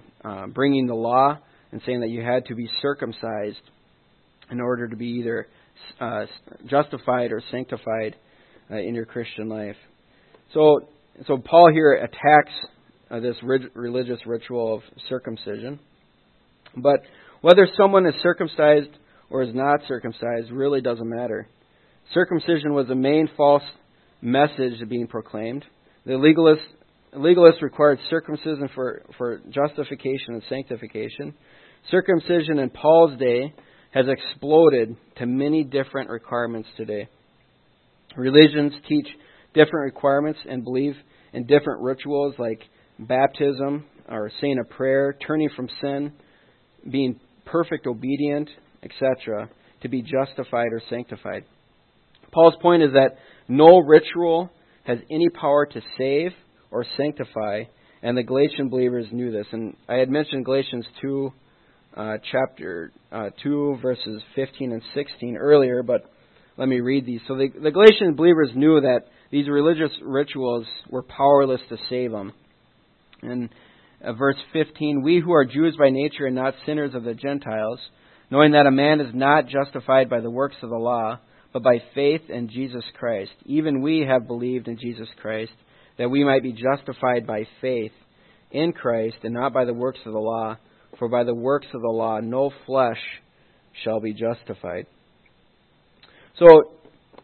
bringing the law and saying that you had to be circumcised in order to be either justified or sanctified in your Christian life. So Paul here attacks this religious ritual of circumcision. But whether someone is circumcised or is not circumcised really doesn't matter. Circumcision was the main false message being proclaimed. The legalists required circumcision for justification and sanctification. Circumcision in Paul's day has exploded to many different requirements today. Religions teach different requirements and believe in different rituals like baptism or saying a prayer, turning from sin, being perfect obedient, etc., to be justified or sanctified. Paul's point is that no ritual has any power to save or sanctify, and the Galatian believers knew this. And I had mentioned Galatians 2, chapter 2, verses 15 and 16 earlier, but let me read these. So the Galatian believers knew that these religious rituals were powerless to save them. In verse 15, we who are Jews by nature and not sinners of the Gentiles, knowing that a man is not justified by the works of the law, but by faith in Jesus Christ. Even we have believed in Jesus Christ, that we might be justified by faith in Christ and not by the works of the law. For by the works of the law no flesh shall be justified. So,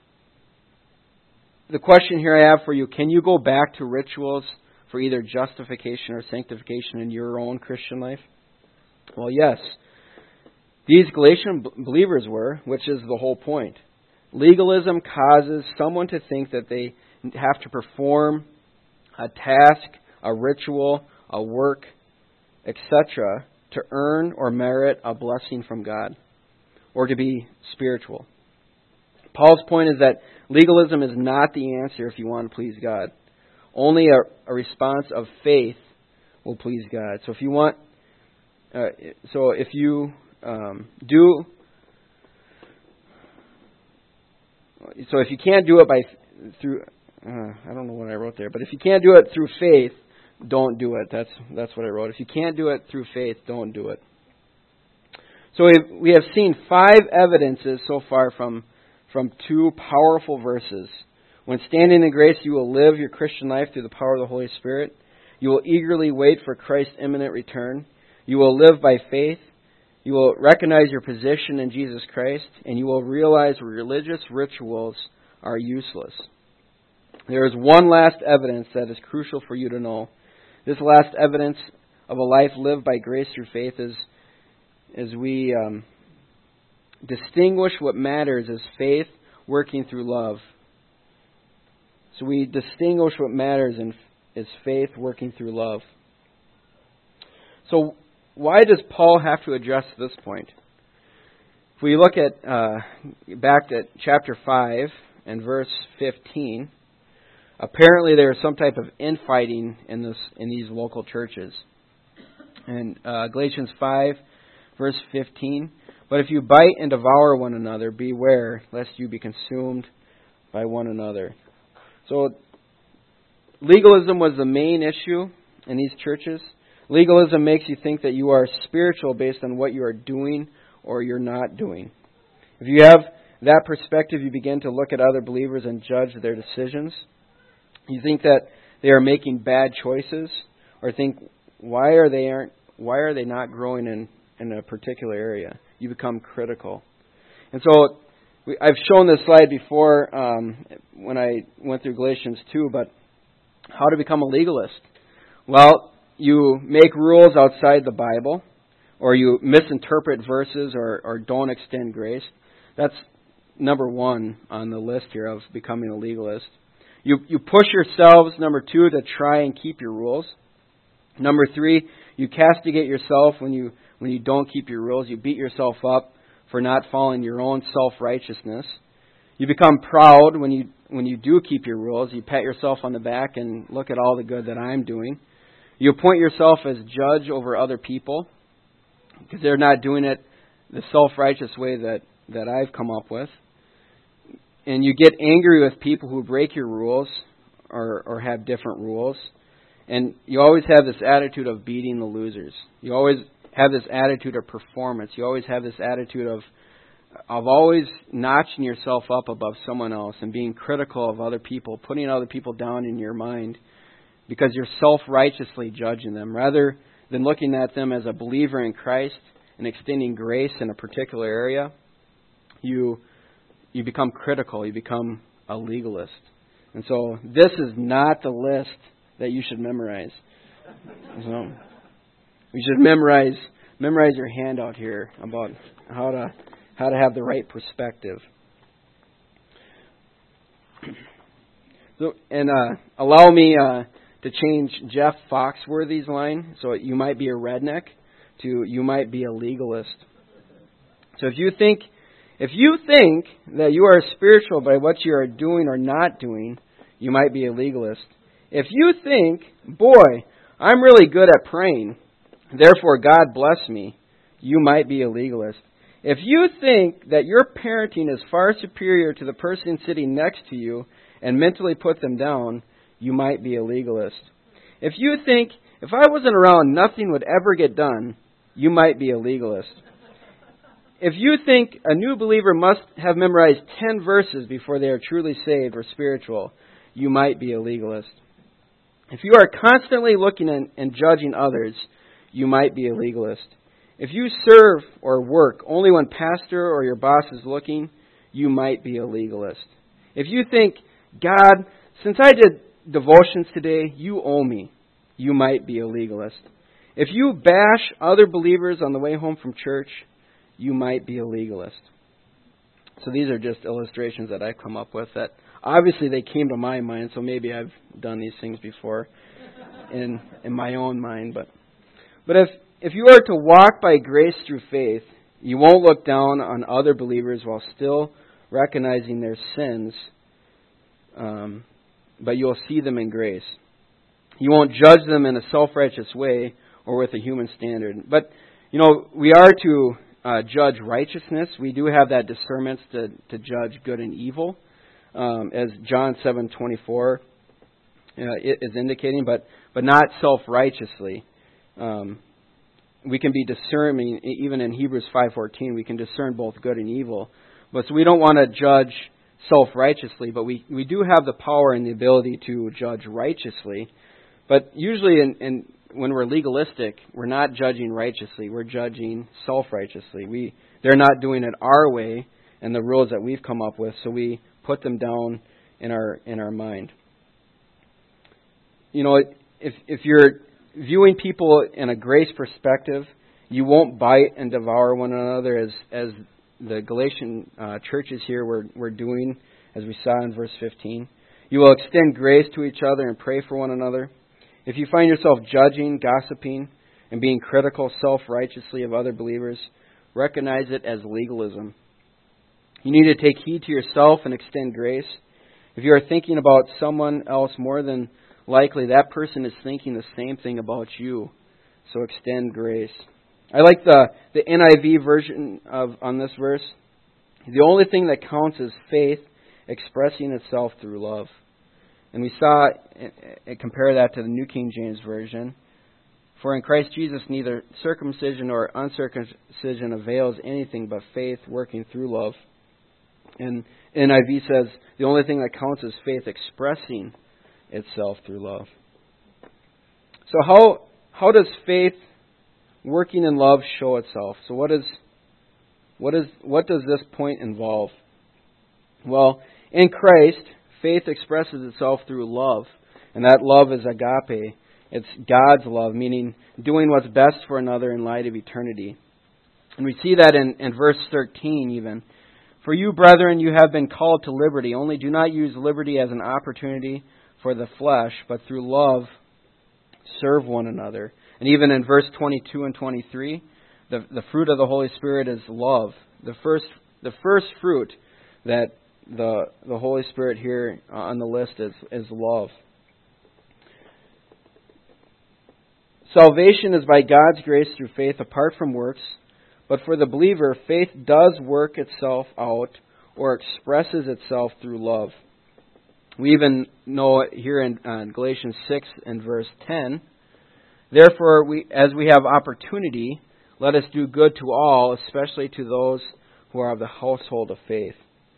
the question here I have for you, can you go back to rituals for either justification or sanctification in your own Christian life? Well, yes. These Galatian believers were, which is the whole point. Legalism causes someone to think that they have to perform a task, a ritual, a work, etc., to earn or merit a blessing from God, or to be spiritual. Paul's point is that legalism is not the answer if you want to please God. Only a response of faith will please God. So if you want, if you can't do it through, I don't know what I wrote there, but if you can't do it through faith, don't do it. That's what I wrote. If you can't do it through faith, don't do it. So we have seen 5 evidences so far from 2 powerful verses. When standing in grace, you will live your Christian life through the power of the Holy Spirit. You will eagerly wait for Christ's imminent return. You will live by faith. You will recognize your position in Jesus Christ, and you will realize religious rituals are useless. There is one last evidence that is crucial for you to know. This last evidence of a life lived by grace through faith is we distinguish what matters as faith working through love. So we distinguish what matters as faith working through love. So why does Paul have to address this point? If we look at back at chapter 5 and verse 15, apparently there is some type of infighting in these local churches. And Galatians 5, verse 15, but if you bite and devour one another, beware lest you be consumed by one another. So legalism was the main issue in these churches. Legalism makes you think that you are spiritual based on what you are doing or you're not doing. If you have that perspective, you begin to look at other believers and judge their decisions. You think that they are making bad choices, or think, why are they not growing in a particular area? You become critical. And so I've shown this slide before when I went through Galatians 2, but how to become a legalist? Well, you make rules outside the Bible, or you misinterpret verses or don't extend grace. That's number 1 on the list here of becoming a legalist. You push yourselves, number 2, to try and keep your rules. Number 3, you castigate yourself when you don't keep your rules. You beat yourself up for not following your own self-righteousness. You become proud when you do keep your rules. You pat yourself on the back and look at all the good that I'm doing. You appoint yourself as judge over other people because they're not doing it the self-righteous way that I've come up with. And you get angry with people who break your rules or have different rules. And you always have this attitude of beating the losers. You always have this attitude of performance. You always have this attitude of always notching yourself up above someone else and being critical of other people, putting other people down in your mind because you're self-righteously judging them, rather than looking at them as a believer in Christ and extending grace in a particular area, you become critical. You become a legalist. And so this is not the list that you should memorize. So you should memorize your handout here about how to have the right perspective. So, and allow me to change Jeff Foxworthy's line. So you might be a redneck to you might be a legalist. So if you think that you are spiritual by what you are doing or not doing, you might be a legalist. If you think, boy, I'm really good at praying, therefore God bless me, you might be a legalist. If you think that your parenting is far superior to the person sitting next to you and mentally put them down, you might be a legalist. If you think, if I wasn't around, nothing would ever get done, you might be a legalist. If you think a new believer must have memorized 10 verses before they are truly saved or spiritual, you might be a legalist. If you are constantly looking and judging others, you might be a legalist. If you serve or work only when pastor or your boss is looking, you might be a legalist. If you think, God, since I did devotions today, you owe me, you might be a legalist. If you bash other believers on the way home from church, you might be a legalist. So these are just illustrations that I've come up with that obviously they came to my mind, so maybe I've done these things before in my own mind. But if you are to walk by grace through faith, you won't look down on other believers while still recognizing their sins, but you'll see them in grace. You won't judge them in a self-righteous way or with a human standard. But, we are to judge righteousness. We do have that discernment to judge good and evil, as John 7:24 is indicating, but not self-righteously. We can be discerning, even in Hebrews 5:14, we can discern both good and evil. But so we don't want to judge self-righteously, but we do have the power and the ability to judge righteously. But usually when we're legalistic, we're not judging righteously. We're judging self-righteously. They're not doing it our way and the rules that we've come up with, so we put them down in our mind. If you're viewing people in a grace perspective, you won't bite and devour one another as the Galatian churches here were doing, as we saw in verse 15. You will extend grace to each other and pray for one another. If you find yourself judging, gossiping, and being critical self-righteously of other believers, recognize it as legalism. You need to take heed to yourself and extend grace. If you are thinking about someone else, more than likely that person is thinking the same thing about you. So extend grace. I like the NIV version on this verse. The only thing that counts is faith expressing itself through love. And we saw, compare that to the New King James Version. For in Christ Jesus neither circumcision nor uncircumcision avails anything but faith working through love. And NIV says the only thing that counts is faith expressing itself through love. So how does faith working in love show itself? So what does this point involve? Well, in Christ, faith expresses itself through love, and that love is agape. It's God's love, meaning doing what's best for another in light of eternity. And we see that in verse 13 even. For you, brethren, you have been called to liberty, only do not use liberty as an opportunity for the flesh, but through love serve one another. And even in verse 22 and 23, the fruit of the Holy Spirit is love. The first fruit that the Holy Spirit here on the list is love. Salvation is by God's grace through faith apart from works, but for the believer, faith does work itself out or expresses itself through love. We even know here in Galatians 6 and verse 10, therefore, as we have opportunity, let us do good to all, especially to those who are of the household of faith.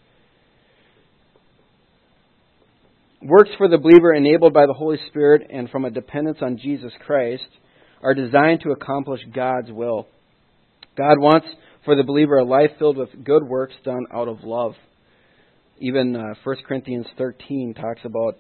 Works for the believer enabled by the Holy Spirit and from a dependence on Jesus Christ are designed to accomplish God's will. God wants for the believer a life filled with good works done out of love. Even 1 Corinthians 13 talks about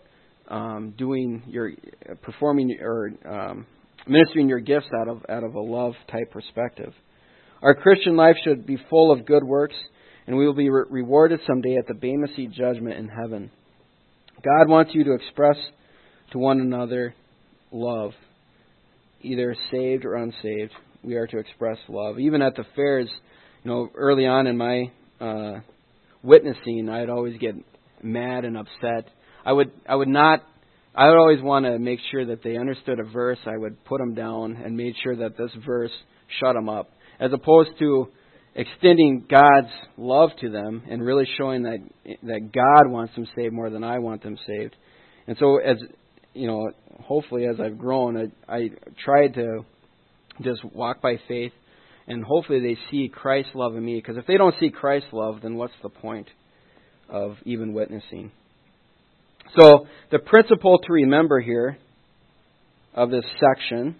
ministering your gifts out of a love type perspective. Our Christian life should be full of good works, and we will be rewarded someday at the Bema Seat judgment in heaven. God wants you to express to one another love, either saved or unsaved. We are to express love. Even at the fairs, early on in my witnessing, I'd always get mad and upset. I would always want to make sure that they understood a verse. I would put them down and made sure that this verse shut them up, as opposed to extending God's love to them and really showing that God wants them saved more than I want them saved. And so, hopefully as I've grown, I tried to just walk by faith, and hopefully they see Christ's love in me. Because if they don't see Christ's love, then what's the point of even witnessing? So the principle to remember here of this section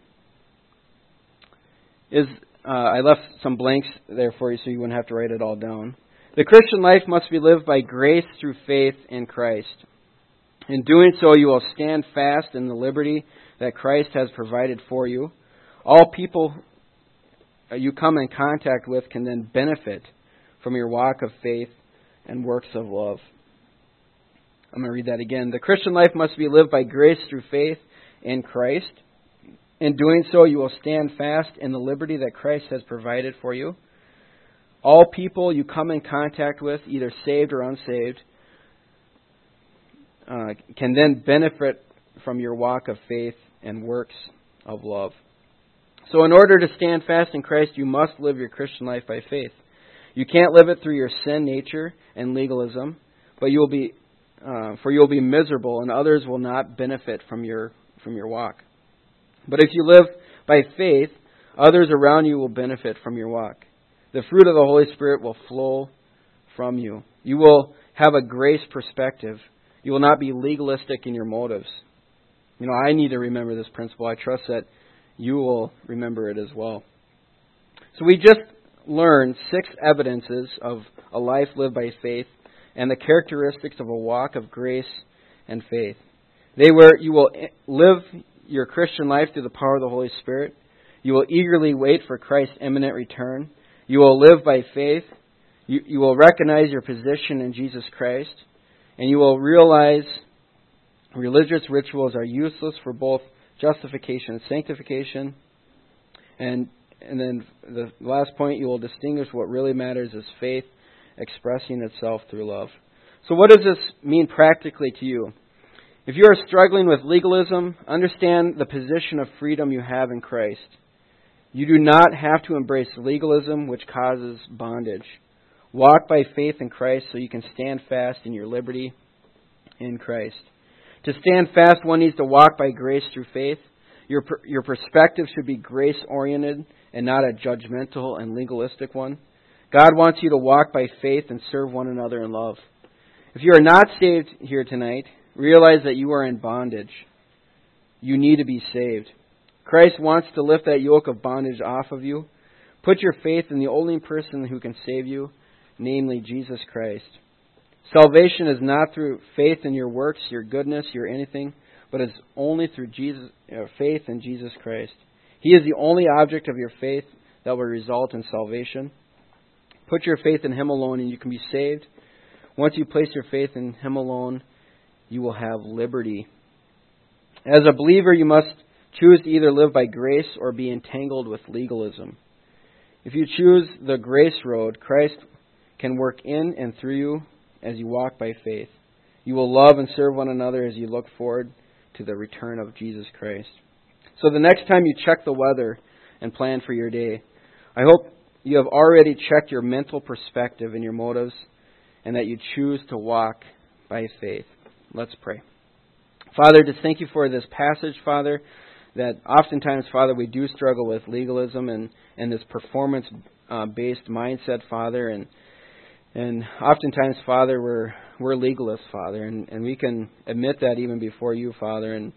is, I left some blanks there for you so you wouldn't have to write it all down. The Christian life must be lived by grace through faith in Christ. In doing so, you will stand fast in the liberty that Christ has provided for you. All people you come in contact with can then benefit from your walk of faith and works of love. I'm going to read that again. The Christian life must be lived by grace through faith in Christ. In doing so, you will stand fast in the liberty that Christ has provided for you. All people you come in contact with, either saved or unsaved, can then benefit from your walk of faith and works of love. So in order to stand fast in Christ, you must live your Christian life by faith. You can't live it through your sin nature and legalism, but you will be miserable, and others will not benefit from your walk. But if you live by faith, others around you will benefit from your walk. The fruit of the Holy Spirit will flow from you. You will have a grace perspective. You will not be legalistic in your motives. I need to remember this principle. I trust that you will remember it as well. So we just learned 6 evidences of a life lived by faith and the characteristics of a walk of grace and faith. They were, you will live your Christian life through the power of the Holy Spirit. You will eagerly wait for Christ's imminent return. You will live by faith. You will recognize your position in Jesus Christ. And you will realize religious rituals are useless for both justification and sanctification. And then the last point, you will distinguish what really matters as faith expressing itself through love. So what does this mean practically to you? If you are struggling with legalism, understand the position of freedom you have in Christ. You do not have to embrace legalism, which causes bondage. Walk by faith in Christ so you can stand fast in your liberty in Christ. To stand fast, one needs to walk by grace through faith. Your perspective should be grace-oriented and not a judgmental and legalistic one. God wants you to walk by faith and serve one another in love. If you are not saved here tonight, realize that you are in bondage. You need to be saved. Christ wants to lift that yoke of bondage off of you. Put your faith in the only person who can save you, namely Jesus Christ. Salvation is not through faith in your works, your goodness, your anything, but is only through faith in Jesus Christ. He is the only object of your faith that will result in salvation. Put your faith in Him alone and you can be saved. Once you place your faith in Him alone, you will have liberty. As a believer, you must choose to either live by grace or be entangled with legalism. If you choose the grace road, Christ can work in and through you as you walk by faith. You will love and serve one another as you look forward to the return of Jesus Christ. So the next time you check the weather and plan for your day, I hope you have already checked your mental perspective and your motives, and that you choose to walk by faith. Let's pray. Father, just thank you for this passage, Father, that oftentimes, Father, we do struggle with legalism and this performance-based mindset, Father, and And oftentimes, Father, we're legalists, Father, and we can admit that even before you, Father, and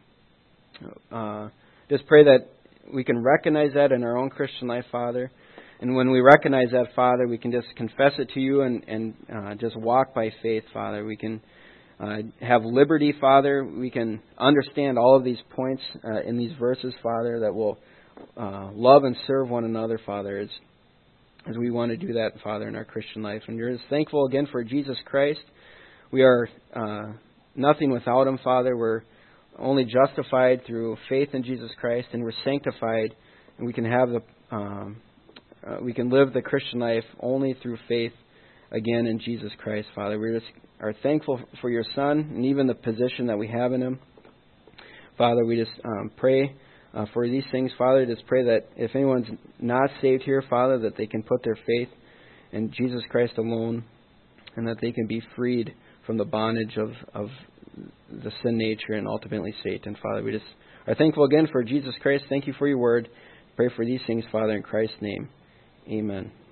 just pray that we can recognize that in our own Christian life, Father. And when we recognize that, Father, we can just confess it to you and just walk by faith, Father. We can have liberty, Father. We can understand all of these points in these verses, Father, that will love and serve one another, Father, as we want to do that, Father, in our Christian life. And we're just thankful again for Jesus Christ. We are nothing without Him, Father. We're only justified through faith in Jesus Christ, and we're sanctified, and we can have we can live the Christian life only through faith again in Jesus Christ, Father. We just are thankful for your Son and even the position that we have in Him. Father, we just pray for these things, Father. Just pray that if anyone's not saved here, Father, that they can put their faith in Jesus Christ alone, and that they can be freed from the bondage of the sin nature and ultimately Satan. Father, we just are thankful again for Jesus Christ. Thank you for your word. Pray for these things, Father, in Christ's name. Amen.